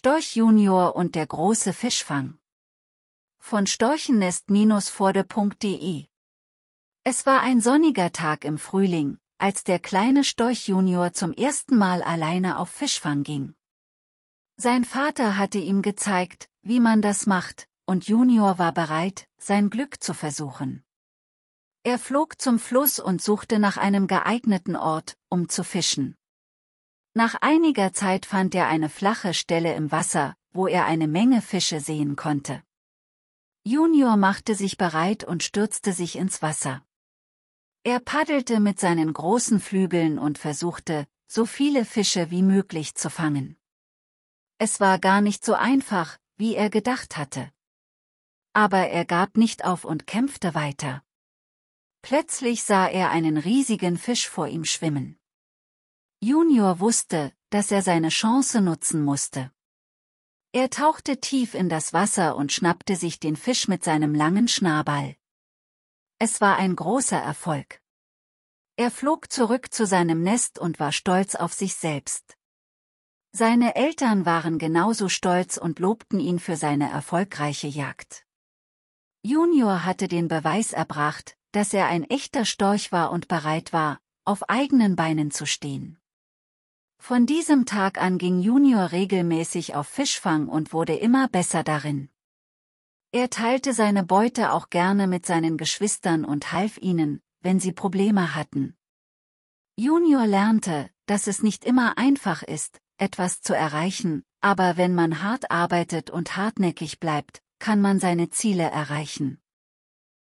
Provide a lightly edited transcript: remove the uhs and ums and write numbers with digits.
Storch Junior und der große Fischfang. Von storchennest-vorde.de. Es war ein sonniger Tag im Frühling, als der kleine Storch Junior zum ersten Mal alleine auf Fischfang ging. Sein Vater hatte ihm gezeigt, wie man das macht, und Junior war bereit, sein Glück zu versuchen. Er flog zum Fluss und suchte nach einem geeigneten Ort, um zu fischen. Nach einiger Zeit fand er eine flache Stelle im Wasser, wo er eine Menge Fische sehen konnte. Junior machte sich bereit und stürzte sich ins Wasser. Er paddelte mit seinen großen Flügeln und versuchte, so viele Fische wie möglich zu fangen. Es war gar nicht so einfach, wie er gedacht hatte. Aber er gab nicht auf und kämpfte weiter. Plötzlich sah er einen riesigen Fisch vor ihm schwimmen. Junior wusste, dass er seine Chance nutzen musste. Er tauchte tief in das Wasser und schnappte sich den Fisch mit seinem langen Schnabel. Es war ein großer Erfolg. Er flog zurück zu seinem Nest und war stolz auf sich selbst. Seine Eltern waren genauso stolz und lobten ihn für seine erfolgreiche Jagd. Junior hatte den Beweis erbracht, dass er ein echter Storch war und bereit war, auf eigenen Beinen zu stehen. Von diesem Tag an ging Junior regelmäßig auf Fischfang und wurde immer besser darin. Er teilte seine Beute auch gerne mit seinen Geschwistern und half ihnen, wenn sie Probleme hatten. Junior lernte, dass es nicht immer einfach ist, etwas zu erreichen, aber wenn man hart arbeitet und hartnäckig bleibt, kann man seine Ziele erreichen.